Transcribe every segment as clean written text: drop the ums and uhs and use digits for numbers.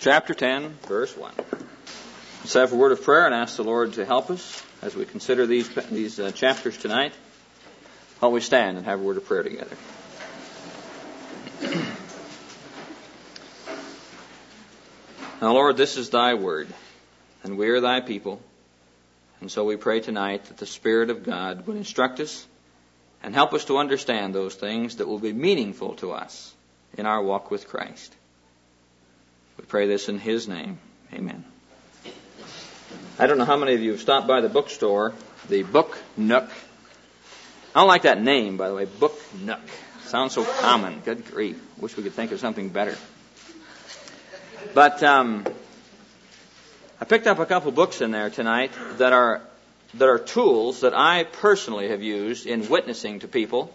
chapter 10, verse 1. Let's have a word of prayer and ask the Lord to help us as we consider these chapters tonight. While we stand and have a word of prayer together. Now, Lord, this is thy word, and we are thy people. And so we pray tonight that the Spirit of God would instruct us and help us to understand those things that will be meaningful to us in our walk with Christ. We pray this in His name. Amen. I don't know how many of you have stopped by the bookstore, the Book Nook. I don't like that name, by the way, Book Nook. Sounds so common. Good grief. Wish we could think of something better. But I picked up a couple books in there tonight that are tools that I personally have used in witnessing to people.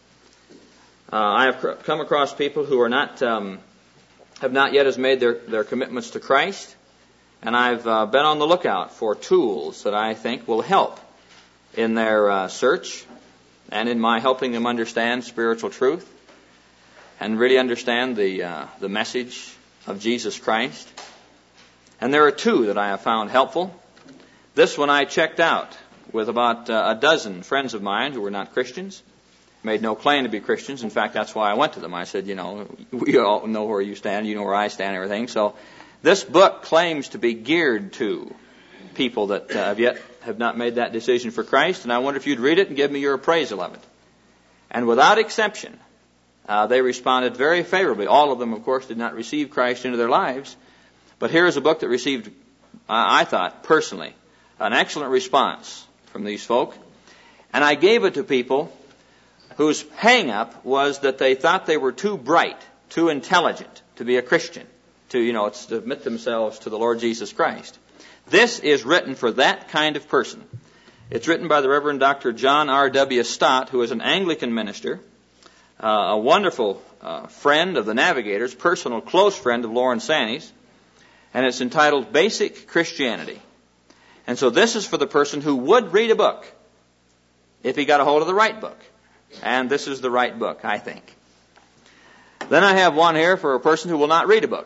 I have come across people who are not have not yet made their commitments to Christ, and I've been on the lookout for tools that I think will help in their search and in my helping them understand spiritual truth and really understand the message of Jesus Christ. And there are two that I have found helpful. This one I checked out with about a dozen friends of mine who were not Christians, made no claim to be Christians. In fact, that's why I went to them. I said, we all know where you stand, you know where I stand, and everything. So this book claims to be geared to people that have not made that decision for Christ, and I wonder if you'd read it and give me your appraisal of it. And without exception, they responded very favorably. All of them, of course, did not receive Christ into their lives, but here is a book that received, I thought, personally, an excellent response from these folk. And I gave it to people whose hang-up was that they thought they were too bright, too intelligent to be a Christian, to submit themselves to the Lord Jesus Christ. This is written for that kind of person. It's written by the Reverend Dr. John R.W. Stott, who is an Anglican minister, a wonderful friend of the Navigators, personal close friend of Lawrence Sanney's, and it's entitled Basic Christianity. And so this is for the person who would read a book if he got a hold of the right book. And this is the right book, I think. Then I have one here for a person who will not read a book.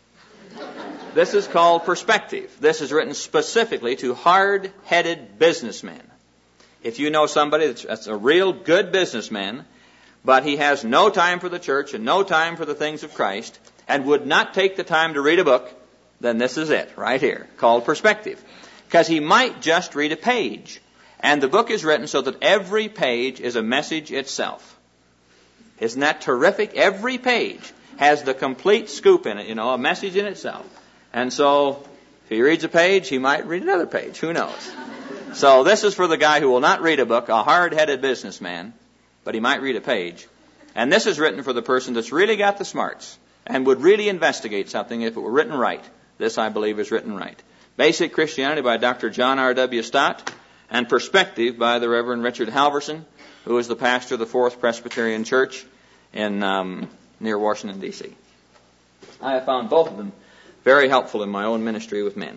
This is called Perspective. This is written specifically to hard-headed businessmen. If you know somebody that's a real good businessman, but he has no time for the church and no time for the things of Christ, and would not take the time to read a book, then this is it, right here, called Perspective. Because he might just read a page. And the book is written so that every page is a message itself. Isn't that terrific? Every page has the complete scoop in it, a message in itself. And so, if he reads a page, he might read another page. Who knows? So this is for the guy who will not read a book, a hard-headed businessman, but he might read a page. And this is written for the person that's really got the smarts and would really investigate something if it were written right. This, I believe, is written right. Basic Christianity by Dr. John R.W. Stott, and Perspective by the Reverend Richard Halverson, who is the pastor of the Fourth Presbyterian Church in near Washington, D.C. I have found both of them very helpful in my own ministry with men.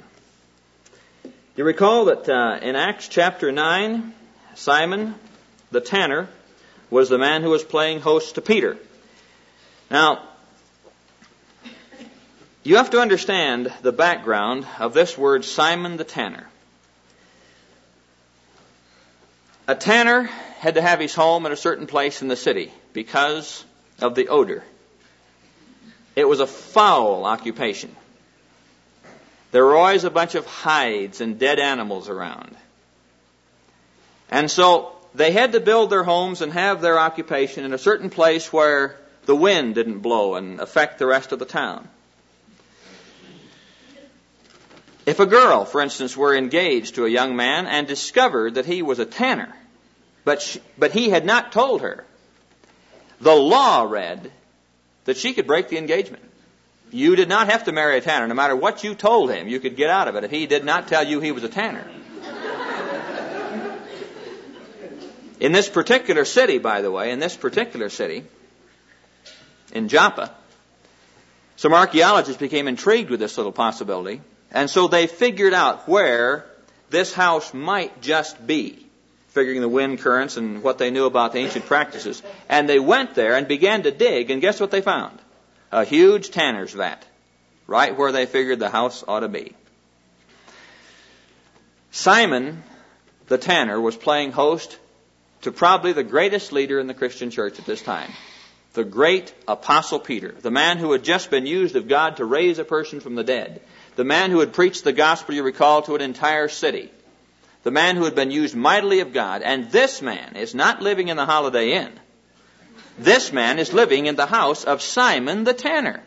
You recall that in Acts chapter 9, Simon the tanner was the man who was playing host to Peter. Now, you have to understand the background of this word Simon the tanner. A tanner had to have his home at a certain place in the city because of the odor. It was a foul occupation. There were always a bunch of hides and dead animals around. And so they had to build their homes and have their occupation in a certain place where the wind didn't blow and affect the rest of the town. If a girl, for instance, were engaged to a young man and discovered that he was a tanner, but he had not told her, the law read that she could break the engagement. You did not have to marry a tanner. No matter what you told him, you could get out of it if he did not tell you he was a tanner. In this particular city, by the way, in Joppa, some archaeologists became intrigued with this little possibility. And so they figured out where this house might just be, figuring the wind currents and what they knew about the ancient practices. And they went there and began to dig, and guess what they found? A huge tanner's vat. right where they figured the house ought to be. Simon the tanner was playing host to probably the greatest leader in the Christian church at this time, the great Apostle Peter, the man who had just been used of God to raise a person from the dead, the man who had preached the gospel, you recall, to an entire city, the man who had been used mightily of God. And this man is not living in the Holiday Inn. This man is living in the house of Simon the tanner.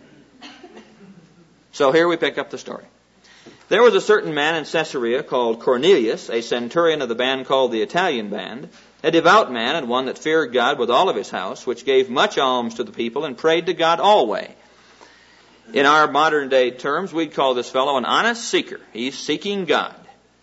So here we pick up the story. There was a certain man in Caesarea called Cornelius, a centurion of the band called the Italian band, a devout man and one that feared God with all of his house, which gave much alms to the people and prayed to God always. In our modern day terms, we'd call this fellow an honest seeker. He's seeking God.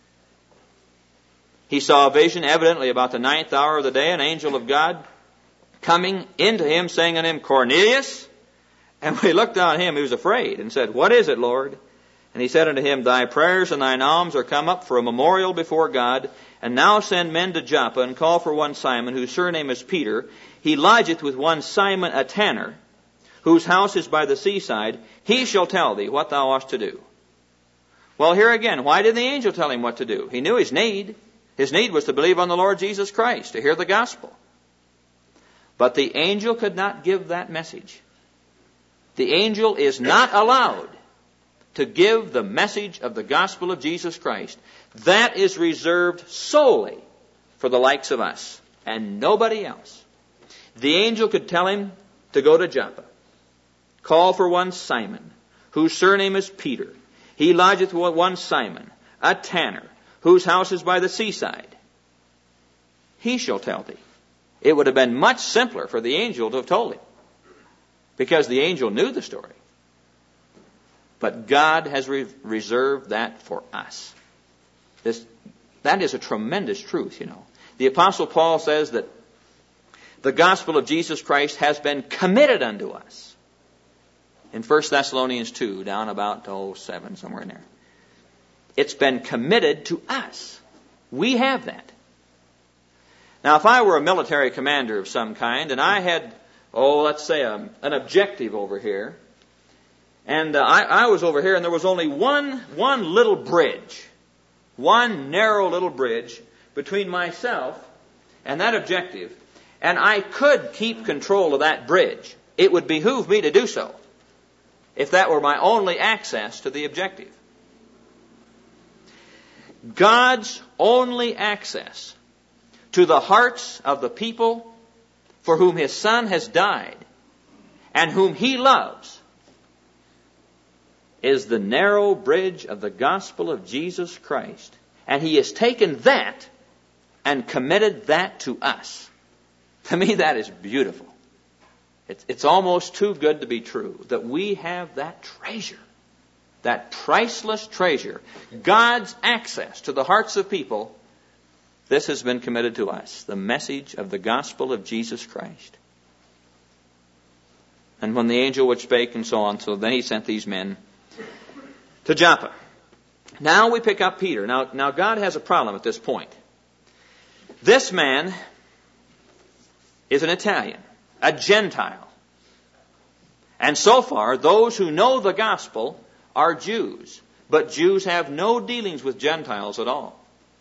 He saw a vision evidently about the 9th hour of the day, an angel of God coming into him, saying unto him, Cornelius. And when he looked on him, he was afraid and said, What is it, Lord? And he said unto him, Thy prayers and thine alms are come up for a memorial before God. And now send men to Joppa, and call for one Simon, whose surname is Peter. He lodgeth with one Simon a tanner, whose house is by the seaside. He shall tell thee what thou ought to do. Well, here again, why did the angel tell him what to do? He knew his need. His need was to believe on the Lord Jesus Christ, to hear the gospel. But the angel could not give that message. The angel is not allowed to give the message of the gospel of Jesus Christ. That is reserved solely for the likes of us and nobody else. The angel could tell him to go to Joppa, call for one Simon, whose surname is Peter. He lodgeth with one Simon, a tanner, whose house is by the seaside. He shall tell thee. It would have been much simpler for the angel to have told him, because the angel knew the story. But God has reserved that for us. That is a tremendous truth, you know. The Apostle Paul says that the gospel of Jesus Christ has been committed unto us. In 1 Thessalonians 2, down about 7, somewhere in there. It's been committed to us. We have that. Now, if I were a military commander of some kind, and I had, let's say an objective over here, and I was over here, and there was only one little bridge, one narrow little bridge between myself and that objective, and I could keep control of that bridge. It would behoove me to do so if that were my only access to the objective. God's only access to the hearts of the people for whom His Son has died and whom He loves is the narrow bridge of the gospel of Jesus Christ. And He has taken that and committed that to us. To me, that is beautiful. It's almost too good to be true that we have that treasure, that priceless treasure, God's access to the hearts of people. This has been committed to us, the message of the gospel of Jesus Christ. And when the angel which spake and so on, so then he sent these men to Joppa. Now we pick up Peter. Now God has a problem at this point. This man is an Italian, a Gentile. And so far, those who know the gospel are Jews. But Jews have no dealings with Gentiles at all.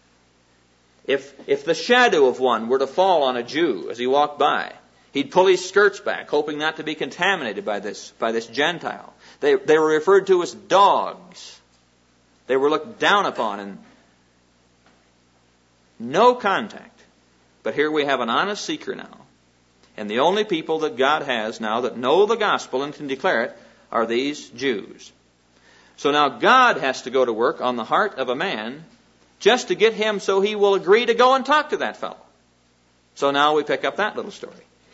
If the shadow of one were to fall on a Jew as he walked by, he'd pull his skirts back, hoping not to be contaminated by this Gentile. They were referred to as dogs. They were looked down upon, and no contact. But here we have an honest seeker now. And the only people that God has now that know the gospel and can declare it are these Jews. So now God has to go to work on the heart of a man just to get him so he will agree to go and talk to that fellow. So now we pick up that little story.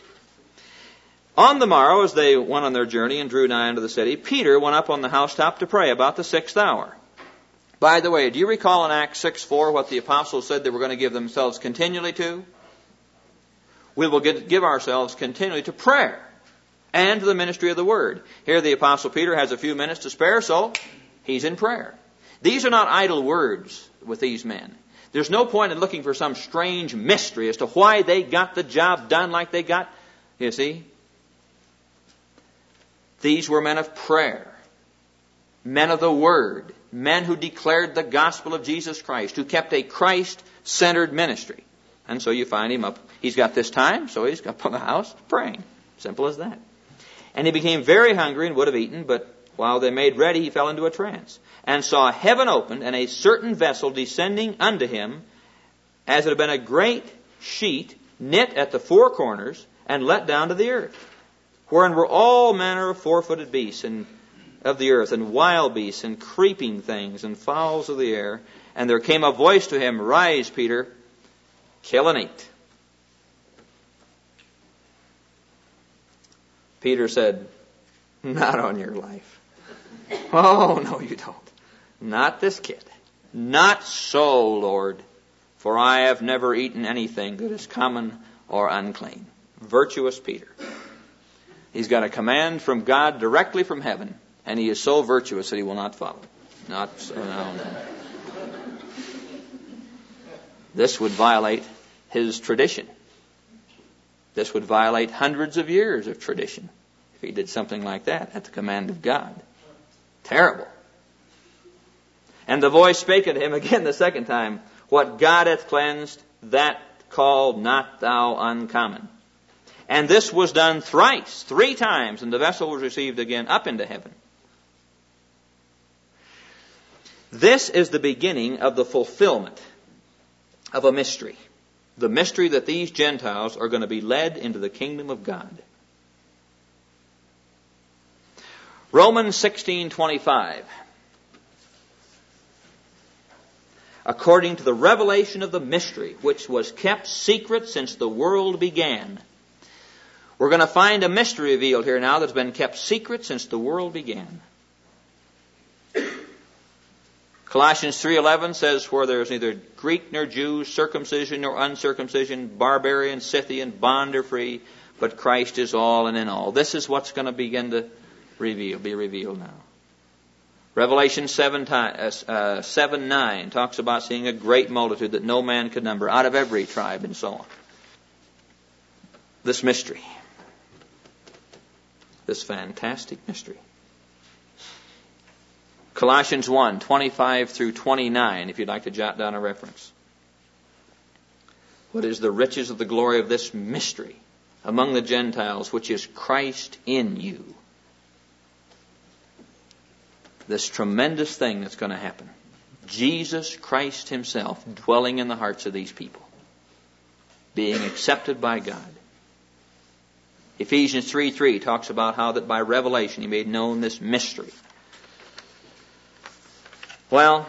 On the morrow, as they went on their journey and drew nigh unto the city, Peter went up on the housetop to pray about the 6th hour. By the way, do you recall in Acts 6:4 what the apostles said they were going to give themselves continually to? We will give ourselves continually to prayer and to the ministry of the word. Here the apostle Peter has a few minutes to spare, so he's in prayer. These are not idle words with these men. There's no point in looking for some strange mystery as to why they got the job done like they got. You see? These were men of prayer. men of the Word, men who declared the gospel of Jesus Christ, who kept a Christ-centered ministry. And so you find him up. He's got this time, so he's up in the house praying. Simple as that. And he became very hungry and would have eaten, but while they made ready, he fell into a trance, and saw heaven opened, and a certain vessel descending unto him, as it had been a great sheet knit at the four corners, and let down to the earth, wherein were all manner of four-footed beasts and of the earth, and wild beasts, and creeping things, and fowls of the air. And there came a voice to him, Rise, Peter, kill and eat. Peter said, Not on your life. Oh, no, you don't. Not this kid. Not so, Lord, for I have never eaten anything that is common or unclean. Virtuous Peter. He's got a command from God directly from heaven, and he is so virtuous that he will not follow. Not so, no. This would violate his tradition. This would violate hundreds of years of tradition if he did something like that at the command of God. Terrible. And the voice spake unto him again the second time, What God hath cleansed, that call not thou uncommon. And this was done thrice, 3 times, and the vessel was received again up into heaven. This is the beginning of the fulfillment of a mystery. The mystery that these Gentiles are going to be led into the kingdom of God. Romans 16:25. According to the revelation of the mystery, which was kept secret since the world began. We're going to find a mystery revealed here now that's been kept secret since the world began. Colossians 3:11 says, Where there is neither Greek nor Jew, circumcision nor uncircumcision, barbarian, Scythian, bond or free, but Christ is all and in all. This is what's going to begin to be revealed now. Revelation 7:9 talks about seeing a great multitude that no man could number, out of every tribe and so on. This mystery. This fantastic mystery. Colossians 1:25 through 29, if you'd like to jot down a reference. What is the riches of the glory of this mystery among the Gentiles, which is Christ in you? This tremendous thing that's going to happen. Jesus Christ himself dwelling in the hearts of these people. Being accepted by God. Ephesians 3:3 talks about how that by revelation he made known this mystery. Well,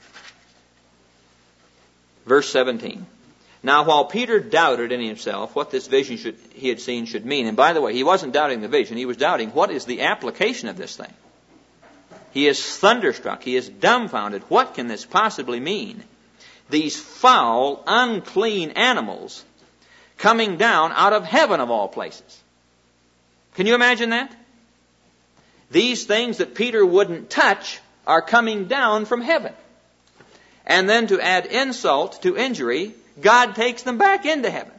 verse 17. Now while Peter doubted in himself what this vision he had seen should mean, and by the way, he wasn't doubting the vision, he was doubting what is the application of this thing. He is thunderstruck. He is dumbfounded. What can this possibly mean? These foul, unclean animals coming down out of heaven of all places. Can you imagine that? These things that Peter wouldn't touch are coming down from heaven. And then to add insult to injury, God takes them back into heaven.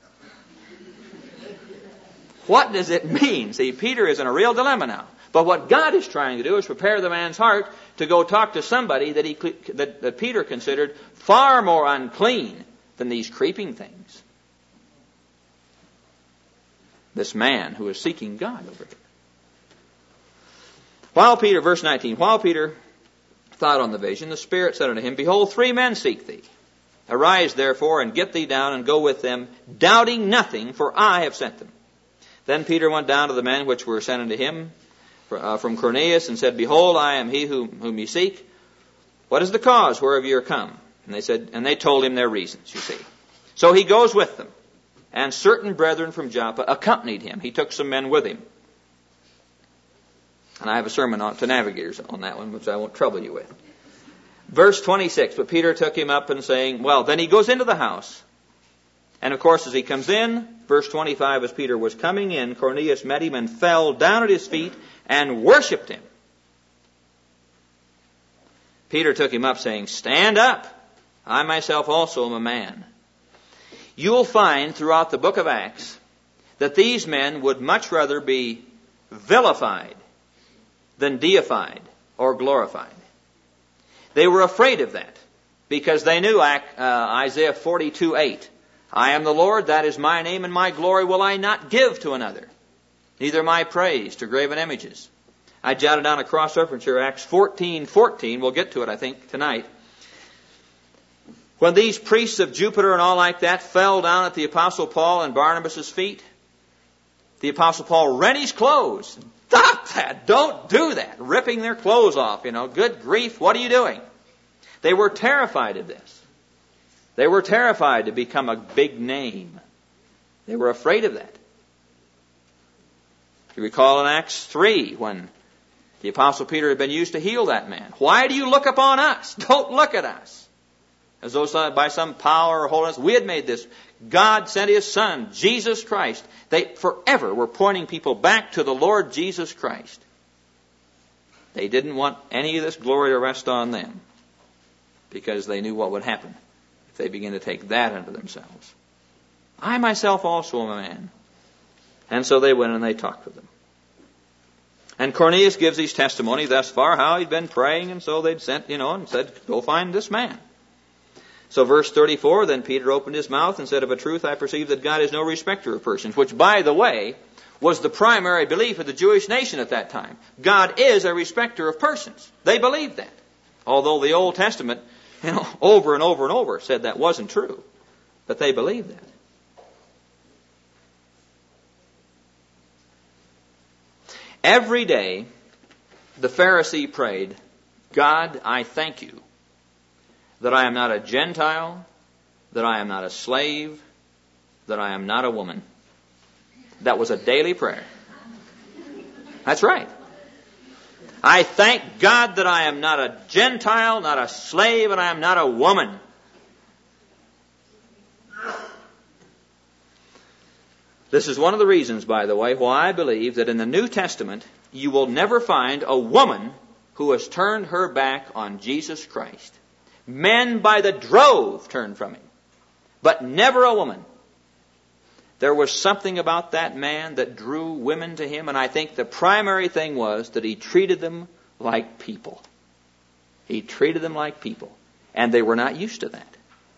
What does it mean? See, Peter is in a real dilemma now. But what God is trying to do is prepare the man's heart to go talk to somebody that Peter considered far more unclean than these creeping things. This man who is seeking God over here. Verse 19, while Peter thought on the vision, the Spirit said unto him, Behold, 3 men seek thee. Arise therefore and get thee down and go with them, doubting nothing, for I have sent them. Then Peter went down to the men which were sent unto him from Cornelius, and said, Behold, I am he whom ye seek. What is the cause whereof ye are come? And they told him their reasons, you see. So he goes with them. And certain brethren from Joppa accompanied him. He took some men with him. And I have a sermon to navigators on that one, which I won't trouble you with. Verse 26, but Peter took him up and saying, then he goes into the house. And of course, as he comes in, verse 25, as Peter was coming in, Cornelius met him and fell down at his feet and worshipped him. Peter took him up, saying, Stand up. I myself also am a man. You'll find throughout the book of Acts that these men would much rather be vilified than deified or glorified. They were afraid of that because they knew Isaiah 42:8. I am the Lord, that is my name, and my glory will I not give to another, neither my praise to graven images. I jotted down a cross-reference here, Acts 14:14. We'll get to it, I think, tonight. When these priests of Jupiter and all like that fell down at the Apostle Paul and Barnabas' feet, the Apostle Paul rent his clothes. Stop that! Don't do that! Ripping their clothes off, Good grief, what are you doing? They were terrified of this. They were terrified to become a big name. They were afraid of that. You recall in Acts 3 when the Apostle Peter had been used to heal that man. Why do you look upon us? Don't look at us. As though by some power or holiness we had made this. God sent His Son, Jesus Christ. They forever were pointing people back to the Lord Jesus Christ. They didn't want any of this glory to rest on them because they knew what would happen if they began to take that unto themselves. I myself also am a man. And so they went and they talked with them. And Cornelius gives his testimony thus far, how he'd been praying, and so they'd sent, and said, go find this man. So verse 34, then Peter opened his mouth and said, of a truth I perceive that God is no respecter of persons, which, by the way, was the primary belief of the Jewish nation at that time. God is a respecter of persons. They believed that. Although the Old Testament, over and over and over said that wasn't true. But they believed that. Every day, the Pharisee prayed, God, I thank you that I am not a Gentile, that I am not a slave, that I am not a woman. That was a daily prayer. That's right. I thank God that I am not a Gentile, not a slave, and I am not a woman. This is one of the reasons, by the way, why I believe that in the New Testament you will never find a woman who has turned her back on Jesus Christ. Men by the drove turned from Him, but never a woman. There was something about that man that drew women to him, and I think the primary thing was that he treated them like people. He treated them like people, and they were not used to that.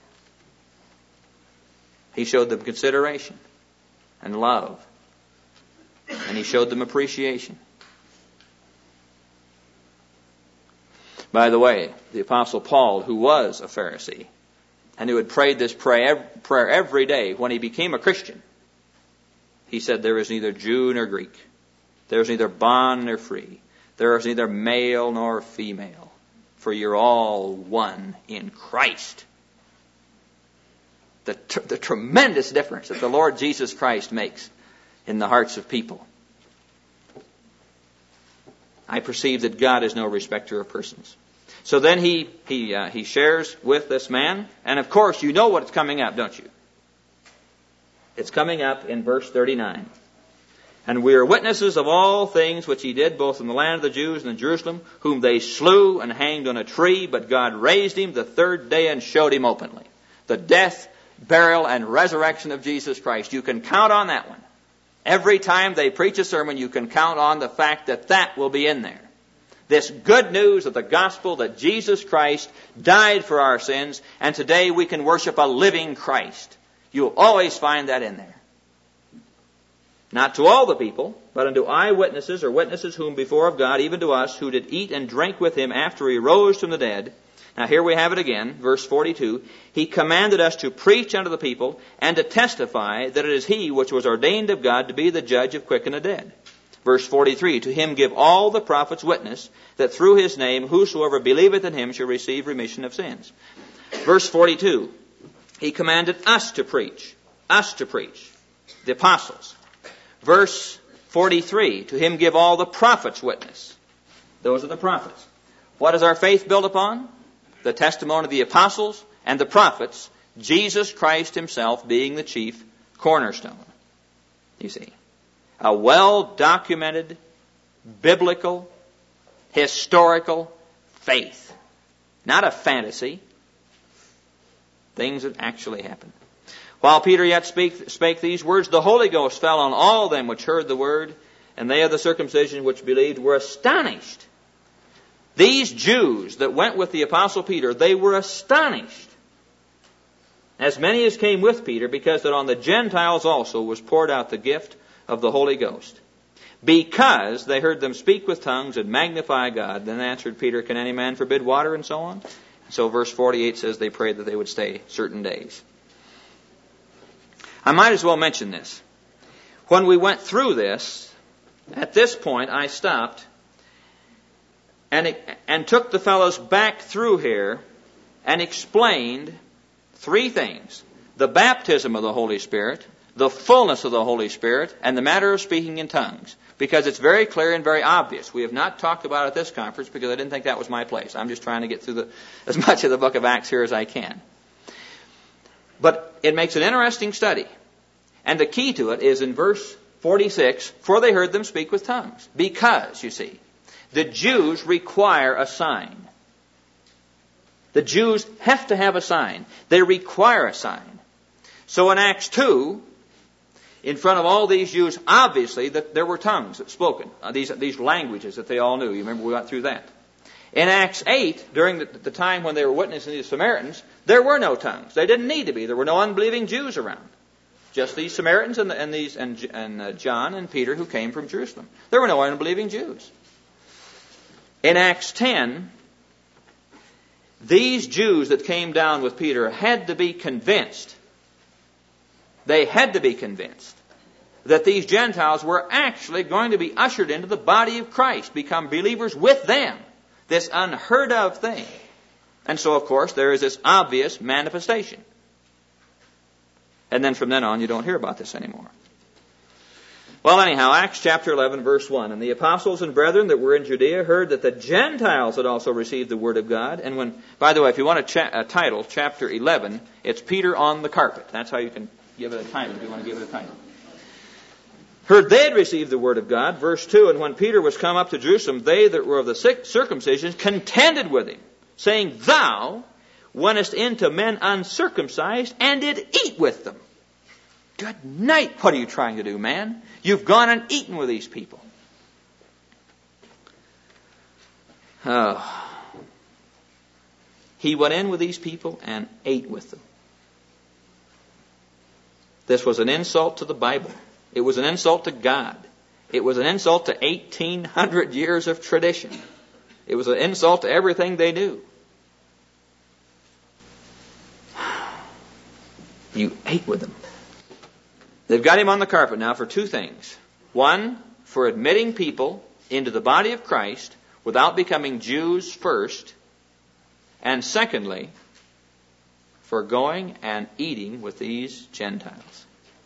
He showed them consideration and love, and he showed them appreciation. By the way, the Apostle Paul, who was a Pharisee, and who had prayed this prayer every day when he became a Christian, he said, there is neither Jew nor Greek. There is neither bond nor free. There is neither male nor female. For you're all one in Christ. The tremendous difference that the Lord Jesus Christ makes in the hearts of people. I perceive that God is no respecter of persons. So then he shares with this man, and of course you know what's coming up, don't you? It's coming up in verse 39. And we are witnesses of all things which He did, both in the land of the Jews and in Jerusalem, whom they slew and hanged on a tree, but God raised Him the third day and showed Him openly. The death, burial, and resurrection of Jesus Christ. You can count on that one. Every time they preach a sermon, you can count on the fact that that will be in there. This good news of the gospel that Jesus Christ died for our sins, and today we can worship a living Christ. You'll always find that in there. Not to all the people, but unto eyewitnesses or witnesses whom before of God, even to us, who did eat and drink with Him after He rose from the dead. Now here we have it again, verse 42. He commanded us to preach unto the people and to testify that it is He which was ordained of God to be the judge of quick and of dead. Verse 43, to Him give all the prophets witness that through His name whosoever believeth in Him shall receive remission of sins. Verse 42, He commanded us to preach, the apostles. Verse 43, to Him give all the prophets witness. Those are the prophets. What is our faith built upon? The testimony of the apostles and the prophets, Jesus Christ Himself being the chief cornerstone. You see, a well-documented, biblical, historical faith. Not a fantasy. Things that actually happened. While Peter yet spake these words, the Holy Ghost fell on all them which heard the word, and they of the circumcision which believed were astonished These Jews that went with the Apostle Peter, they were astonished, as many as came with Peter, because that on the Gentiles also was poured out the gift of the Holy Ghost. Because they heard them speak with tongues and magnify God. Then answered Peter, can any man forbid water? And so on. So verse 48 says they prayed that they would stay certain days. I might as well mention this. When we went through this, at this point I stopped and took the fellows back through here and explained three things: the baptism of the Holy Spirit, the fullness of the Holy Spirit, and the matter of speaking in tongues. Because it's very clear and very obvious. We have not talked about it at this conference because I didn't think that was my place. I'm just trying to get through as much of the book of Acts here as I can. But it makes an interesting study. And the key to it is in verse 46, for they heard them speak with tongues. Because, you see, the Jews require a sign. The Jews have to have a sign. They require a sign. So in Acts 2, in front of all these Jews, obviously that there were tongues spoken, these languages that they all knew. You remember we went through that. In Acts 8, during the time when they were witnessing the Samaritans, there were no tongues. They didn't need to be. There were no unbelieving Jews around. Just these Samaritans and John and Peter who came from Jerusalem. There were no unbelieving Jews. In Acts 10, these Jews that came down with Peter had to be convinced. They had to be convinced that these Gentiles were actually going to be ushered into the body of Christ, become believers with them. This unheard of thing. And so, of course, there is this obvious manifestation. And then from then on, you don't hear about this anymore. Well, anyhow, Acts chapter 11, verse 1. And the apostles and brethren that were in Judea heard that the Gentiles had also received the word of God. And when, by the way, if you want a title, chapter 11, it's Peter on the carpet. That's how you can give it a title if you want to give it a title. Heard they had received the word of God. Verse 2, and when Peter was come up to Jerusalem, they that were of the circumcision contended with him, saying, thou wentest into men uncircumcised and did eat with them. Good night. What are you trying to do, man? You've gone and eaten with these people. Oh. He went in with these people and ate with them. This was an insult to the Bible. It was an insult to God. It was an insult to 1,800 years of tradition. It was an insult to everything they knew. You ate with them. They've got him on the carpet now for two things. One, for admitting people into the body of Christ without becoming Jews first. And secondly, for going and eating with these Gentiles.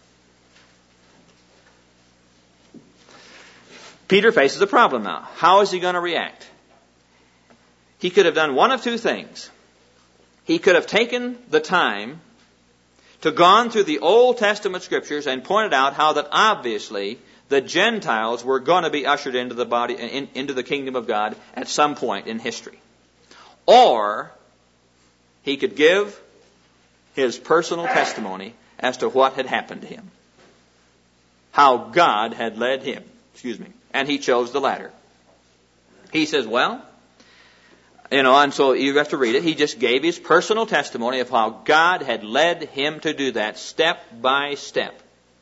Peter faces a problem now. How is he going to react? He could have done one of two things. He could have taken the time to gone through the Old Testament scriptures and pointed out how that obviously the Gentiles were going to be ushered into the body, into the kingdom of God at some point in history. Or he could give his personal testimony as to what had happened to him. How God had led him. And he chose the latter. He says, well, and so you have to read it. He just gave his personal testimony of how God had led him to do that step by step.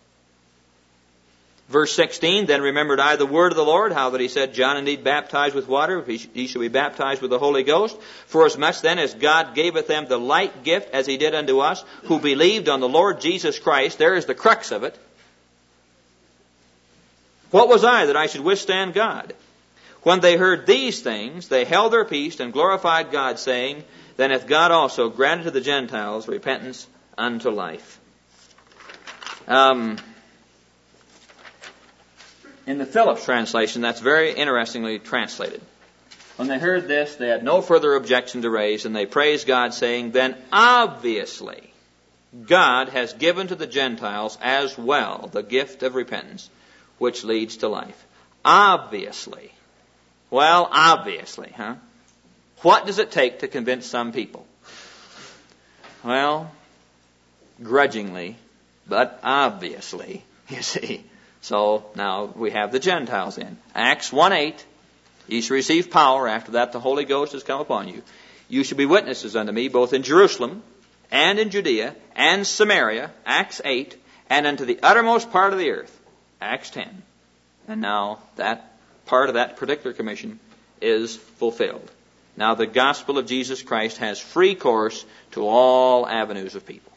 Verse 16, then remembered I the word of the Lord, how that he said, John indeed baptized with water, he shall be baptized with the Holy Ghost. For as much then as God gaveth them the like gift as he did unto us, who believed on the Lord Jesus Christ. There is the crux of it. What was I that I should withstand God? When they heard these things, they held their peace and glorified God, saying, then hath God also granted to the Gentiles repentance unto life. In the Phillips translation, that's very interestingly translated. When they heard this, they had no further objection to raise, and they praised God, saying, then obviously God has given to the Gentiles as well the gift of repentance, which leads to life. Obviously. Well, obviously, huh? What does it take to convince some people? Well, grudgingly, but obviously, you see. So now we have the Gentiles in. Acts 1:8. Ye shall receive power. After that the Holy Ghost has come upon you. You shall be witnesses unto me both in Jerusalem and in Judea and Samaria, Acts 8, and unto the uttermost part of the earth, Acts 10. And now that part of that particular commission is fulfilled. Now the gospel of Jesus Christ has free course to all avenues of people.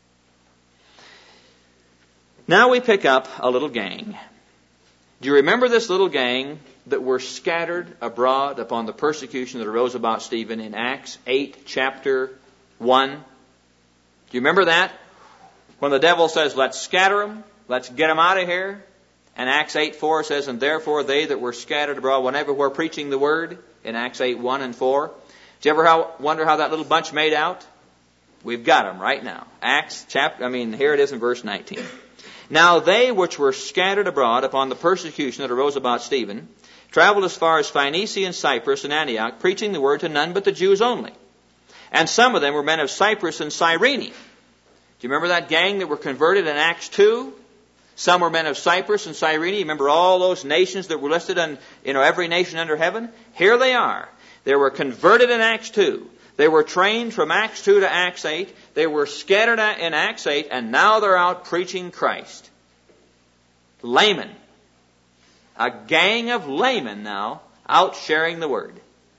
Now we pick up a little gang. Do you remember this little gang that were scattered abroad upon the persecution that arose about Stephen in Acts 8, chapter 1? Do you remember that? When the devil says, let's scatter them, let's get them out of here. And Acts 8:4 says, and therefore they that were scattered abroad, whenever we're preaching the word, in Acts 8:1 and 4. Do you ever wonder how that little bunch made out? We've got them right now. Here it is in verse 19. Now they which were scattered abroad upon the persecution that arose about Stephen, traveled as far as Phoenicia and Cyprus and Antioch, preaching the word to none but the Jews only. And some of them were men of Cyprus and Cyrene. Do you remember that gang that were converted in Acts 2? Some were men of Cyprus and Cyrene. You remember all those nations that were listed on, every nation under heaven? Here they are. They were converted in Acts 2. They were trained from Acts 2 to Acts 8. They were scattered in Acts 8, and now they're out preaching Christ. Laymen. A gang of laymen now out sharing the word.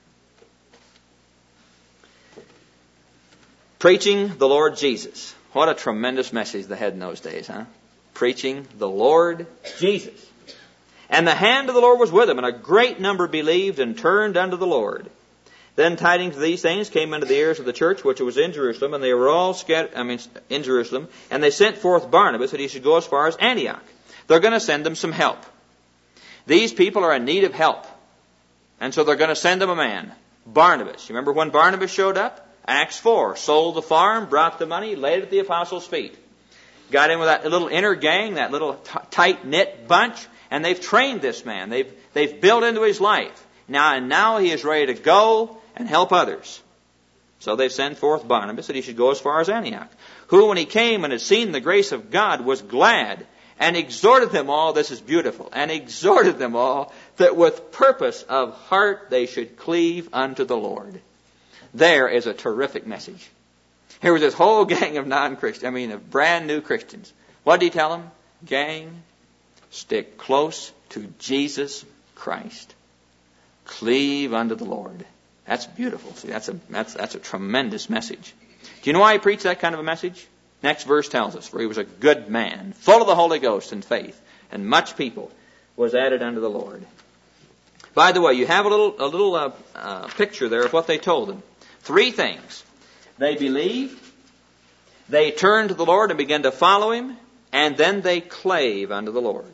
Preaching the Lord Jesus. What a tremendous message they had in those days, huh? Preaching the Lord Jesus. And the hand of the Lord was with them, and a great number believed and turned unto the Lord. Then tidings of these things came unto the ears of the church which was in Jerusalem, and they were all in Jerusalem, and they sent forth Barnabas that he should go as far as Antioch. They're going to send them some help. These people are in need of help. And so they're going to send them a man, Barnabas. You remember when Barnabas showed up? Acts 4. Sold the farm, brought the money, laid it at the apostles' feet. Got in with that little inner gang, that little tight-knit bunch, and they've trained this man. They've built into his life. Now he is ready to go and help others. So they sent forth Barnabas that he should go as far as Antioch, who, when he came and had seen the grace of God, was glad and exhorted them all, this is beautiful, and exhorted them all that with purpose of heart they should cleave unto the Lord. There is a terrific message. Here was this whole gang of of brand new Christians. What did he tell them? Gang, stick close to Jesus Christ. Cleave unto the Lord. That's beautiful. See, that's a tremendous message. Do you know why he preached that kind of a message? Next verse tells us, for he was a good man, full of the Holy Ghost and faith, and much people was added unto the Lord. By the way, you have a little picture there of what they told him. 3 things. They believed, they turned to the Lord and began to follow him, and then they clave unto the Lord.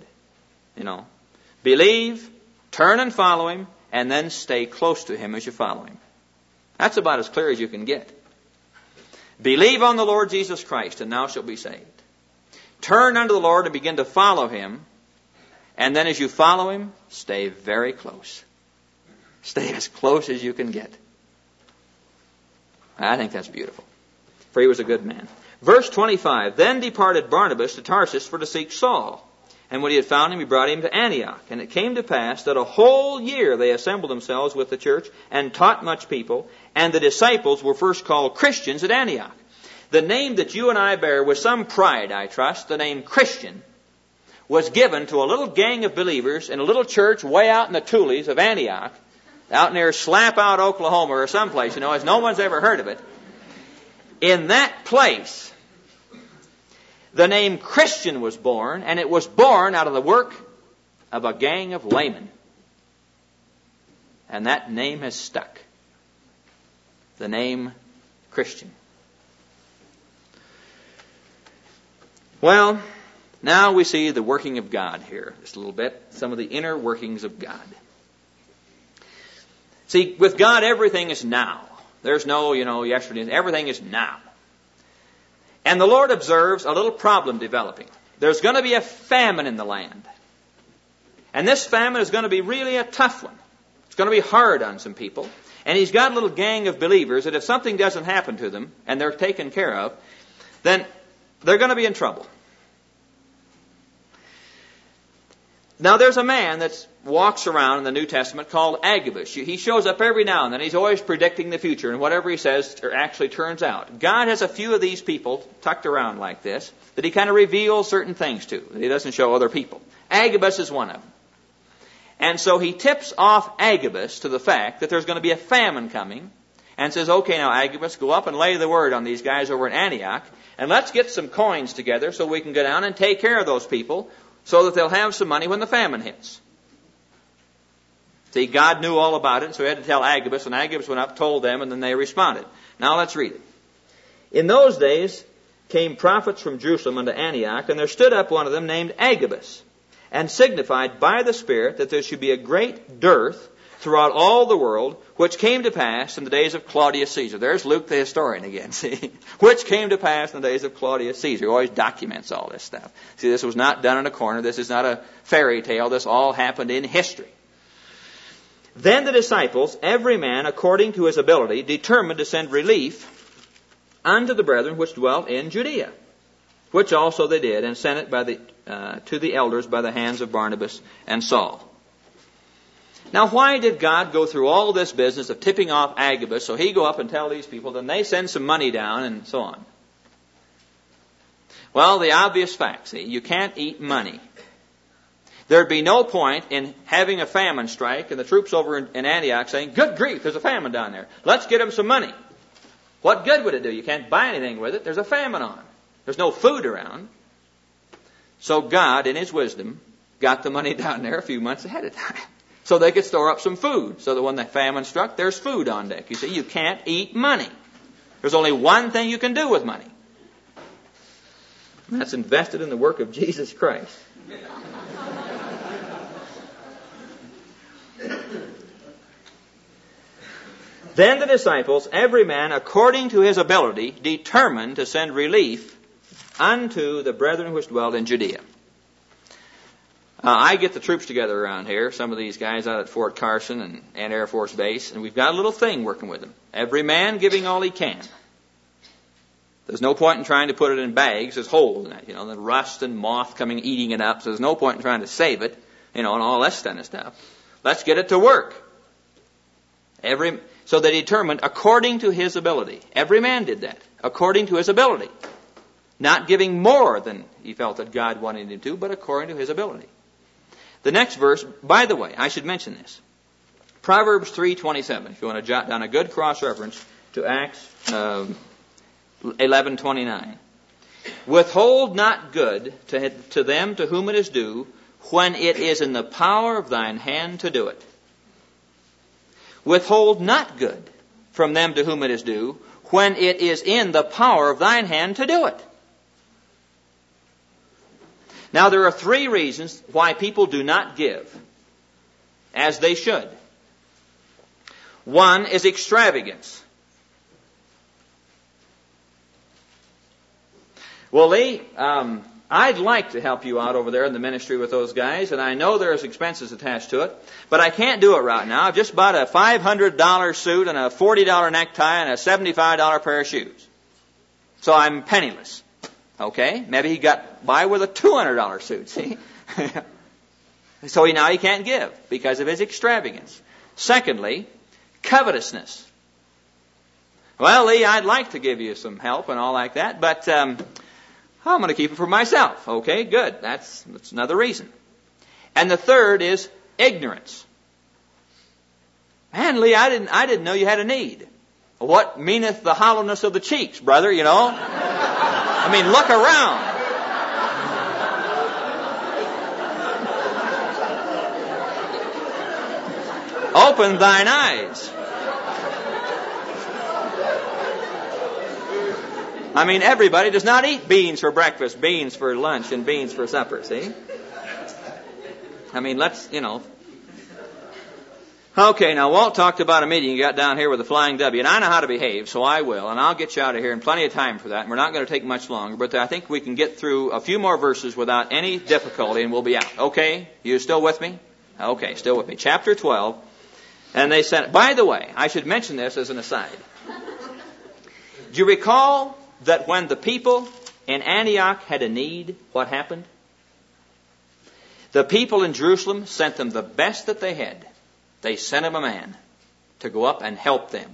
Believe, turn and follow him, and then stay close to him as you follow him. That's about as clear as you can get. Believe on the Lord Jesus Christ, and thou shalt be saved. Turn unto the Lord and begin to follow him, and then as you follow him, stay very close. Stay as close as you can get. I think that's beautiful. For he was a good man. Verse 25, then departed Barnabas to Tarsus for to seek Saul. And when he had found him, he brought him to Antioch. And it came to pass that a whole year they assembled themselves with the church and taught much people. And the disciples were first called Christians at Antioch. The name that you and I bear with some pride, I trust, the name Christian, was given to a little gang of believers in a little church way out in the Tules of Antioch, out near Slapout, Oklahoma, or someplace, as no one's ever heard of it. In that place, the name Christian was born, and it was born out of the work of a gang of laymen. And that name has stuck. The name Christian. Well, now we see the working of God here, just a little bit, some of the inner workings of God. See, with God, everything is now. There's no, yesterday. Everything is now. And the Lord observes a little problem developing. There's going to be a famine in the land. And this famine is going to be really a tough one. It's going to be hard on some people. And he's got a little gang of believers that if something doesn't happen to them, and they're taken care of, then they're going to be in trouble. Now there's a man that walks around in the New Testament called Agabus. He shows up every now and then. He's always predicting the future, and whatever he says actually turns out. God has a few of these people tucked around like this that he kind of reveals certain things to that he doesn't show other people. Agabus is one of them. And so he tips off Agabus to the fact that there's going to be a famine coming, and says, okay, now Agabus, go up and lay the word on these guys over in Antioch, and let's get some coins together so we can go down and take care of those people so that they'll have some money when the famine hits. See, God knew all about it, so he had to tell Agabus, and Agabus went up, told them, and then they responded. Now let's read it. In those days came prophets from Jerusalem unto Antioch, and there stood up one of them named Agabus, and signified by the Spirit that there should be a great dearth throughout all the world, which came to pass in the days of Claudius Caesar. There's Luke the historian again, see? Which came to pass in the days of Claudius Caesar. He always documents all this stuff. See, this was not done in a corner. This is not a fairy tale. This all happened in history. Then the disciples, every man according to his ability, determined to send relief unto the brethren which dwelt in Judea, which also they did, and sent it to the elders by the hands of Barnabas and Saul. Now, why did God go through all this business of tipping off Agabus so he go up and tell these people, then they send some money down and so on? Well, the obvious fact, see, you can't eat money. There'd be no point in having a famine strike and the troops over in Antioch saying, good grief, there's a famine down there. Let's get them some money. What good would it do? You can't buy anything with it. There's a famine on. There's no food around. So God, in His wisdom, got the money down there a few months ahead of time, so they could store up some food, so that when the famine struck, there's food on deck. You see, you can't eat money. There's only one thing you can do with money. And that's invested in the work of Jesus Christ. Then the disciples, every man according to his ability, determined to send relief unto the brethren which dwelled in Judea. I get the troops together around here, some of these guys out at Fort Carson and Air Force Base, and we've got a little thing working with them. Every man giving all he can. There's no point in trying to put it in bags. There's holes in it, the rust and moth coming eating it up, so there's no point in trying to save it, and all that kind of stuff. Let's get it to work. So they determined according to his ability. Every man did that, according to his ability. Not giving more than he felt that God wanted him to, but according to his ability. The next verse, by the way, I should mention this. Proverbs 3:27, if you want to jot down a good cross-reference to Acts 11:29. Withhold not good to them to whom it is due, when it is in the power of thine hand to do it. Withhold not good from them to whom it is due, when it is in the power of thine hand to do it. Now, there are 3 reasons why people do not give as they should. One is extravagance. Well, Lee, I'd like to help you out over there in the ministry with those guys, and I know there's expenses attached to it, but I can't do it right now. I've just bought a $500 suit and a $40 necktie and a $75 pair of shoes. So I'm penniless. Okay? Maybe he got by with a $200 suit, see? So now he can't give because of his extravagance. Secondly, covetousness. Well, Lee, I'd like to give you some help and all like that, but I'm going to keep it for myself. Okay, good. That's another reason. And the third is ignorance. Man, Lee, I didn't know you had a need. What meaneth the hollowness of the cheeks, brother, I mean, look around. Open thine eyes. I mean, everybody does not eat beans for breakfast, beans for lunch, and beans for supper, see? I mean, let's. Okay, now Walt talked about a meeting you got down here with the Flying W, and I know how to behave, so I will, and I'll get you out of here in plenty of time for that, and we're not going to take much longer, but I think we can get through a few more verses without any difficulty, and we'll be out. Okay? You still with me? Okay, still with me. Chapter 12, and they said, by the way, I should mention this as an aside. Do you recall that when the people in Antioch had a need, what happened? The people in Jerusalem sent them the best that they had. They sent them a man to go up and help them.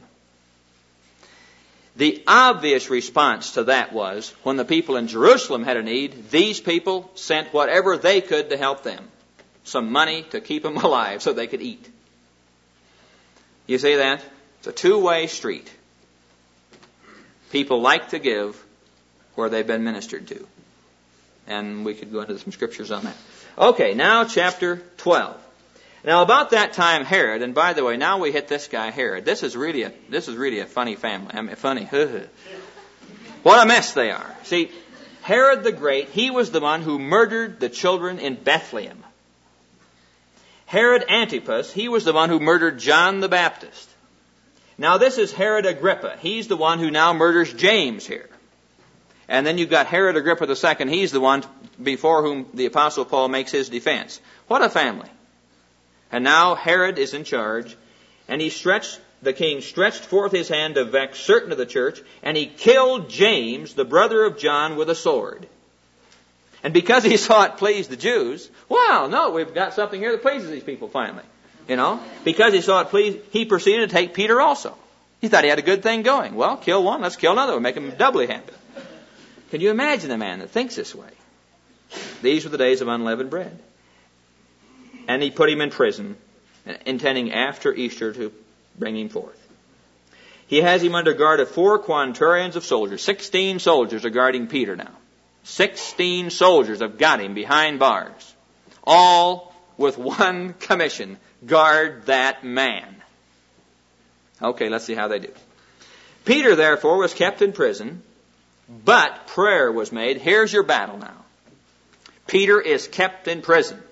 The obvious response to that was, when the people in Jerusalem had a need, these people sent whatever they could to help them. Some money to keep them alive so they could eat. You see that? It's a two-way street. People like to give where they've been ministered to. And we could go into some scriptures on that. Okay, now chapter 12. Now about that time Herod, and by the way, now we hit this guy Herod. This is really a funny family. I mean, funny. What a mess they are. See, Herod the Great, he was the one who murdered the children in Bethlehem. Herod Antipas, he was the one who murdered John the Baptist. Now this is Herod Agrippa. He's the one who now murders James here. And then you've got Herod Agrippa II. He's the one before whom the Apostle Paul makes his defense. What a family. And now Herod is in charge, and the king stretched forth his hand to vex certain of the church, and he killed James, the brother of John, with a sword. And because he saw it pleased the Jews, wow, no, we've got something here that pleases these people finally. You know, because he saw it pleased, he proceeded to take Peter also. He thought he had a good thing going. Well, kill one, let's kill another one, make him doubly happy. Can you imagine a man that thinks this way? These were the days of unleavened bread. And he put him in prison, intending after Easter to bring him forth. He has him under guard of 4 quintorions of soldiers. 16 soldiers are guarding Peter now. 16 soldiers have got him behind bars. All with one commission: guard that man. Okay, let's see how they do. Peter, therefore, was kept in prison, but prayer was made. Here's your battle now. Peter is kept in prison,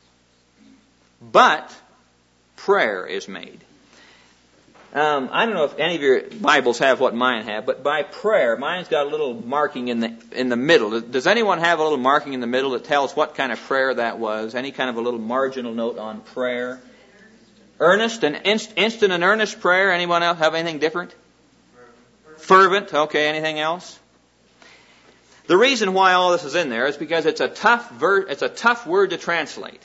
but prayer is made. I don't know if any of your Bibles have what mine have, but by prayer, mine's got a little marking in the middle. Does anyone have a little marking in the middle that tells what kind of prayer that was? Any kind of a little marginal note on prayer? Earnest and instant and earnest prayer. Anyone else have anything different? Fervent. Okay, anything else? The reason why all this is in there is because it's a tough word to translate.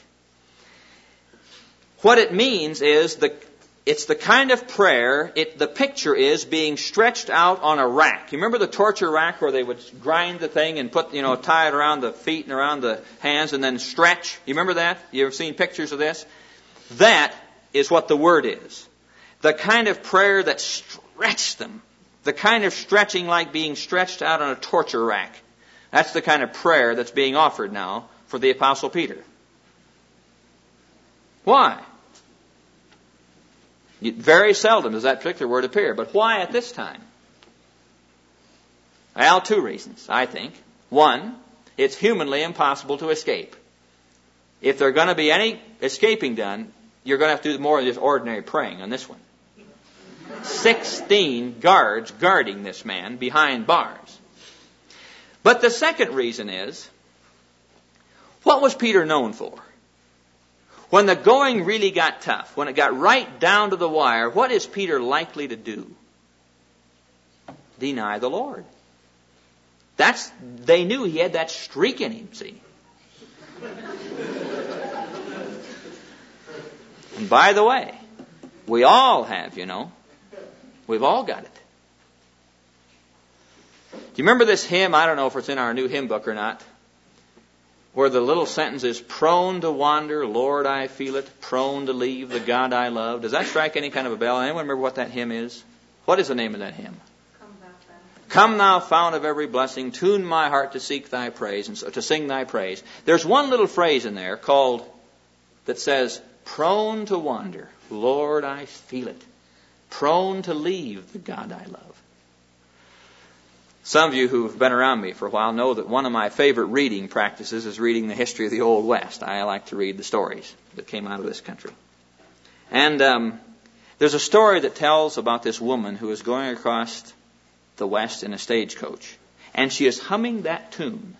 What it means is it's the kind of prayer, the picture is being stretched out on a rack. You remember the torture rack where they would grind the thing and tie it around the feet and around the hands and then stretch? You remember that? You ever seen pictures of this? That is what the word is. The kind of prayer that stretched them. The kind of stretching like being stretched out on a torture rack. That's the kind of prayer that's being offered now for the Apostle Peter. Why? Very seldom does that particular word appear. But why at this time? Well, 2 reasons, I think. 1, it's humanly impossible to escape. If there's going to be any escaping done, you're going to have to do more than just ordinary praying on this one. 16 guards guarding this man behind bars. But the second reason is, what was Peter known for? When the going really got tough, when it got right down to the wire, what is Peter likely to do? Deny the Lord. They knew he had that streak in him, see. And by the way, we all have, We've all got it. Do you remember this hymn? I don't know if it's in our new hymn book or not, where the little sentence is, prone to wander, Lord, I feel it, prone to leave the God I love. Does that strike any kind of a bell? Anyone remember what that hymn is? What is the name of that hymn? Come thou fount of every blessing, tune my heart to seek thy praise, and so, to sing thy praise. There's one little phrase in there that says, prone to wander, Lord, I feel it, prone to leave the God I love. Some of you who've been around me for a while know that one of my favorite reading practices is reading the history of the Old West. I like to read the stories that came out of this country. And there's a story that tells about this woman who is going across the West in a stagecoach. And she is humming that tune.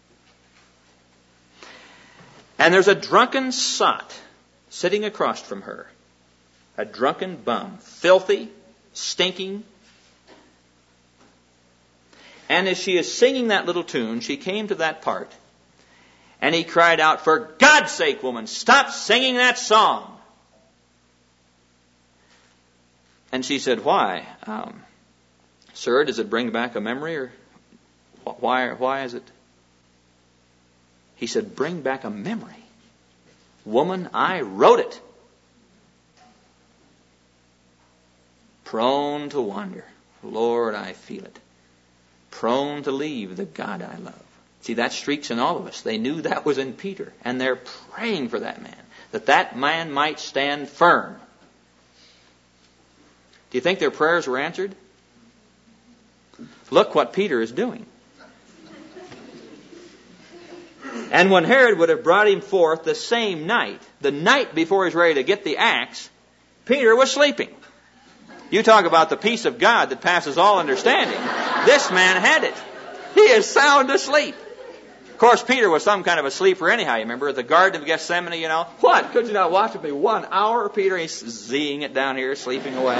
And there's a drunken sot sitting across from her. A drunken bum. Filthy, stinking. And as she is singing that little tune, she came to that part. And he cried out, "For God's sake, woman, stop singing that song." And she said, "Why? Sir, does it bring back a memory, or why is it?" He said, "Bring back a memory. Woman, I wrote it. Prone to wander. Lord, I feel it. Prone to leave the God I love." See, that streaks in all of us. They knew that was in Peter, and they're praying for that man, that man might stand firm. Do you think their prayers were answered? Look what Peter is doing. "And when Herod would have brought him forth the same night," the night before he's ready to get the axe, Peter was sleeping. You talk about the peace of God that passes all understanding. This man had it. He is sound asleep. Of course, Peter was some kind of a sleeper anyhow. You remember at the Garden of Gethsemane, you know? "What? Could you not watch with me 1 hour, Peter?" He's zing it down here, sleeping away.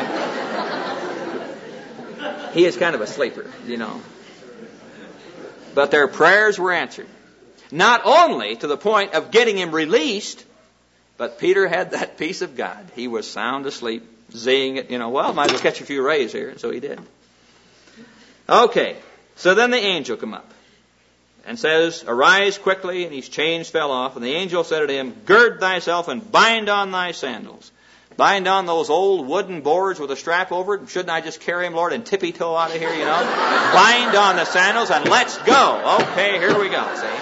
He is kind of a sleeper, you know. But their prayers were answered. Not only to the point of getting him released, but Peter had that peace of God. He was sound asleep, zing it, you know. Well, might as well catch a few rays here. And so he did. Okay. So then the angel come up and says, "Arise quickly," and his chains fell off. And the angel said to him, "Gird thyself and bind on thy sandals." Bind on those old wooden boards with a strap over it. Shouldn't I just carry him, Lord, and tippy-toe out of here, you know? Bind on the sandals and let's go. Okay, here we go, see?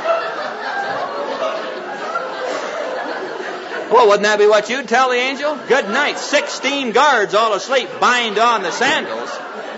Well, wouldn't that be what you'd tell the angel? Good night. 16 guards all asleep. Bind on the sandals.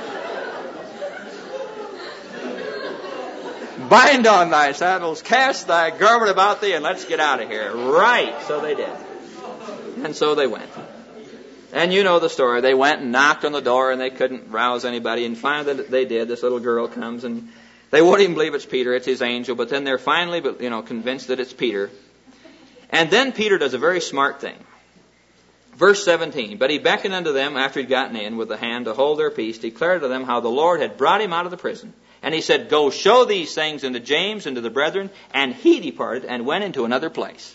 Bind on thy sandals, cast thy garment about thee, and let's get out of here. Right. So they did. And so they went. And you know the story. They went and knocked on the door, and they couldn't rouse anybody. And finally they did. This little girl comes, and they won't even believe it's Peter. It's his angel. But then they're finally, convinced that it's Peter. And then Peter does a very smart thing. Verse 17, "But he beckoned unto them after he'd gotten in with the hand to hold their peace, declared to them how the Lord had brought him out of the prison. And he said, Go show these things unto James and to the brethren. And he departed and went into another place."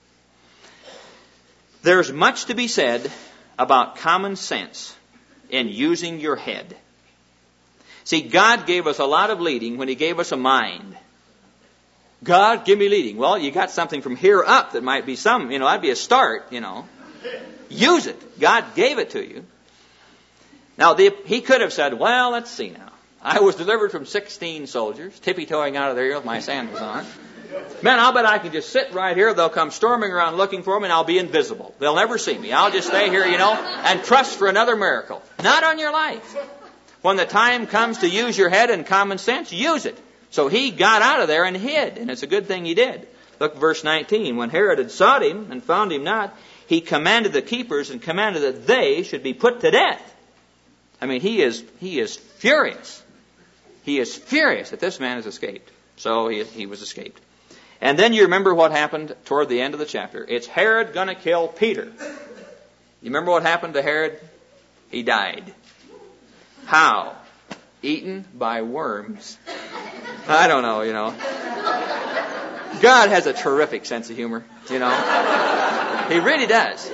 There's much to be said about common sense in using your head. See, God gave us a lot of leading when he gave us a mind. God, give me leading. Well, you got something from here up that might be that'd be a start, Use it. God gave it to you. Now, he could have said, "Well, let's see now. I was delivered from 16 soldiers, tippy-toeing out of there with my sandals on. Man, I'll bet I can just sit right here. They'll come storming around looking for me, and I'll be invisible. They'll never see me. I'll just stay here, and trust for another miracle." Not on your life. When the time comes to use your head and common sense, use it. So he got out of there and hid, and it's a good thing he did. Look, verse 19. "When Herod had sought him and found him not, he commanded the keepers and commanded that they should be put to death." I mean, he is furious. He is furious that this man has escaped. So he was escaped. And then you remember what happened toward the end of the chapter. It's Herod going to kill Peter. You remember what happened to Herod? He died. How? Eaten by worms. I don't know, God has a terrific sense of humor, He really does.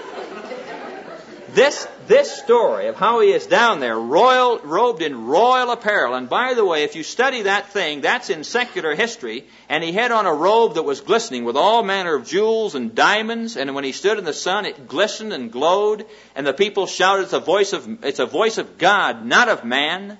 This story of how he is down there, robed in royal apparel. And by the way, if you study that thing, that's in secular history. And he had on a robe that was glistening with all manner of jewels and diamonds. And when he stood in the sun, it glistened and glowed. And the people shouted, "It's a voice of God, not of man."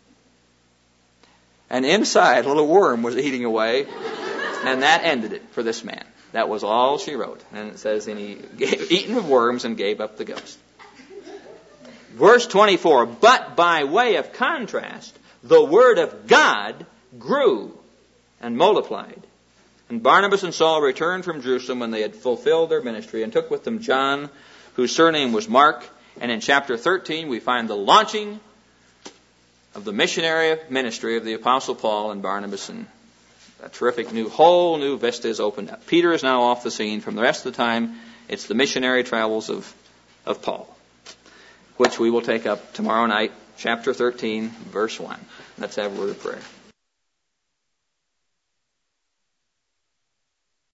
And inside, a little worm was eating away. And that ended it for this man. That was all she wrote. And it says, "And he eaten of worms and gave up the ghost." Verse 24, "But by way of contrast, the word of God grew and multiplied. And Barnabas and Saul returned from Jerusalem when they had fulfilled their ministry and took with them John, whose surname was Mark." And in chapter 13, we find the launching of the missionary ministry of the Apostle Paul and Barnabas, and a terrific whole new vista is opened up. Peter is now off the scene. From the rest of the time, it's the missionary travels of Paul, which we will take up tomorrow night, chapter 13, verse 1. Let's have a word of prayer.